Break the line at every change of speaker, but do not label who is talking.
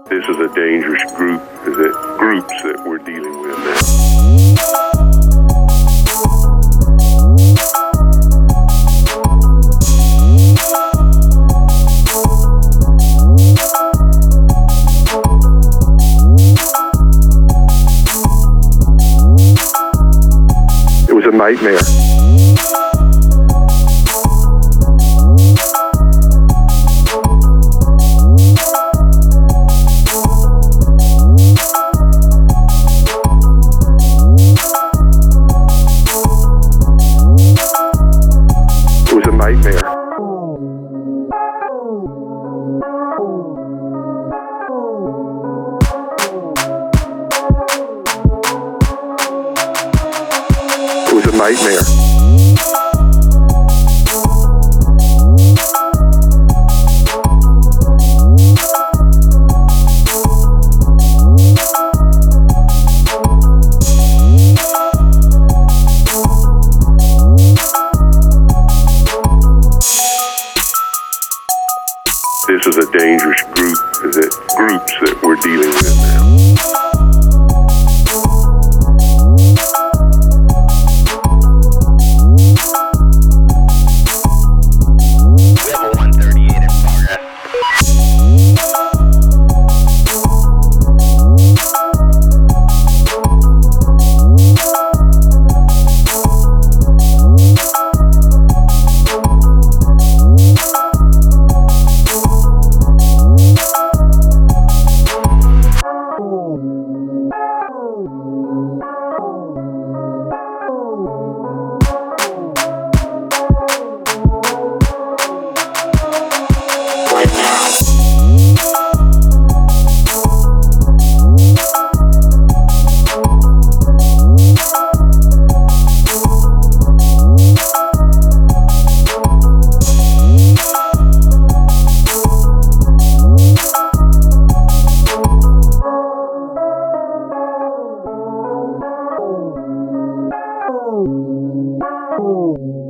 This is a dangerous groups that we're dealing with now. It was a nightmare. Nightmare. It was a nightmare. This is a dangerous groups that we're dealing with now.
Level 138 in progress.
Oh.